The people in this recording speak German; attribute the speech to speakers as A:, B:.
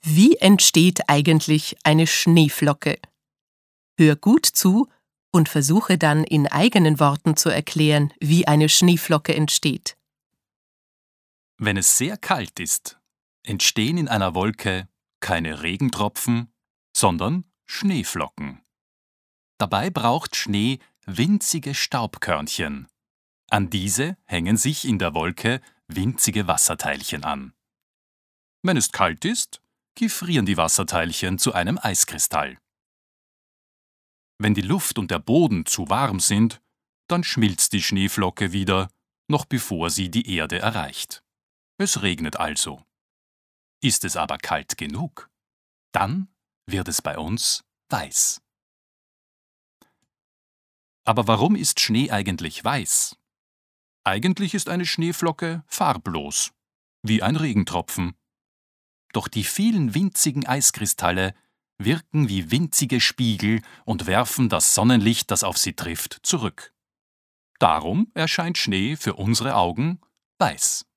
A: Wie entsteht eigentlich eine Schneeflocke? Hör gut zu und versuche dann in eigenen Worten zu erklären, wie eine Schneeflocke entsteht.
B: Wenn es sehr kalt ist, entstehen in einer Wolke keine Regentropfen, sondern Schneeflocken. Dabei braucht Schnee winzige Staubkörnchen. An diese hängen sich in der Wolke winzige Wasserteilchen an. Wenn es kalt ist, gefrieren die Wasserteilchen zu einem Eiskristall. Wenn die Luft und der Boden zu warm sind, dann schmilzt die Schneeflocke wieder, noch bevor sie die Erde erreicht. Es regnet also. Ist es aber kalt genug, dann wird es bei uns weiß. Aber warum ist Schnee eigentlich weiß? Eigentlich ist eine Schneeflocke farblos, wie ein Regentropfen. Doch die vielen winzigen Eiskristalle wirken wie winzige Spiegel und werfen das Sonnenlicht, das auf sie trifft, zurück. Darum erscheint Schnee für unsere Augen weiß.